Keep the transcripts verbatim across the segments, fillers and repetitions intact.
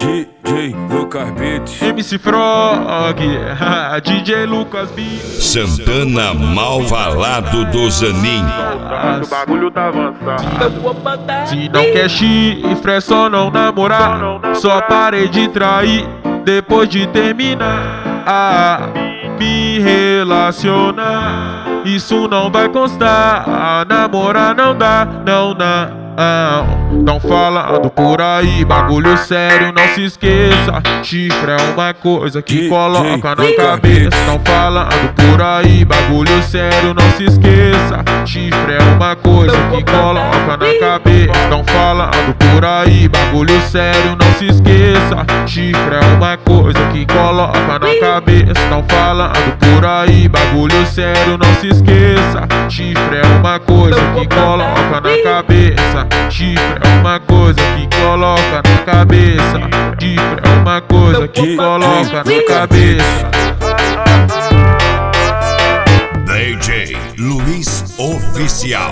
D J Lucas Beats, M C Frog, D J Lucas Beats, Santana Malvalado do Zanin. O bagulho tá avançado. Se não quer chifre é só não namorar. Só parei de trair depois de terminar. Ah, me relacionar, isso não vai constar. Ah, namorar não dá, não dá. Tão falando por aí, bagulho sério, não se esqueça. Chifre é uma coisa que coloca na cabeça. Tão falando por aí, bagulho sério, não se esqueça. Chifre é uma coisa que coloca na cabeça. Tão falando por aí, bagulho sério, não se esqueça. Chifre é uma coisa que coloca na cabeça. Tão falando por aí, bagulho sério, não se esqueça. Chifre é uma coisa que coloca na cabeça. Chifre é uma coisa que coloca na cabeça. Chifre é uma coisa que coloca na cabeça. D J Luiz Oficial.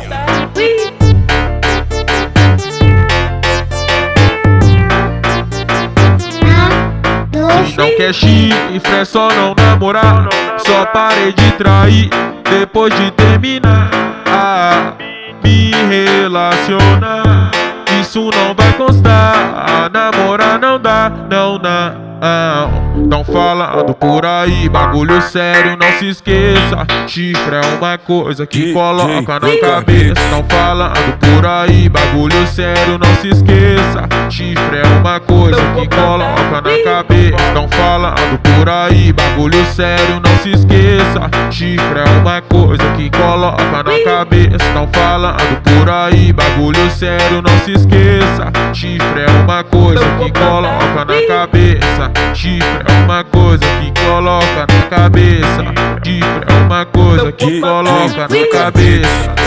Se não quer chifre é só não namorar. Só parei de trair depois de terminar. Ah, me relacionar, isso não vai constar. Namorar não dá, não dá. Tão falando por aí, bagulho sério, não se esqueça. Chifre é uma coisa que coloca na cabeça. Tão falando por aí, bagulho sério, não se esqueça. Chifre é uma coisa que coloca na cabeça. Tão falando por aí, bagulho sério, não se esqueça. Chifre é uma coisa que coloca na cabeça. Tão falando por aí, bagulho sério, não se esqueça. Chifre é uma coisa que coloca na cabeça. Chifre é uma coisa que coloca na cabeça. Chifre é uma coisa que coloca na cabeça.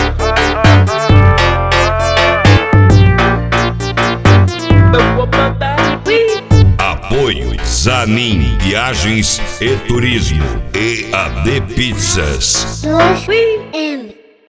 Apoio Zanin Viagens e Turismo e A D Pizzas. dois M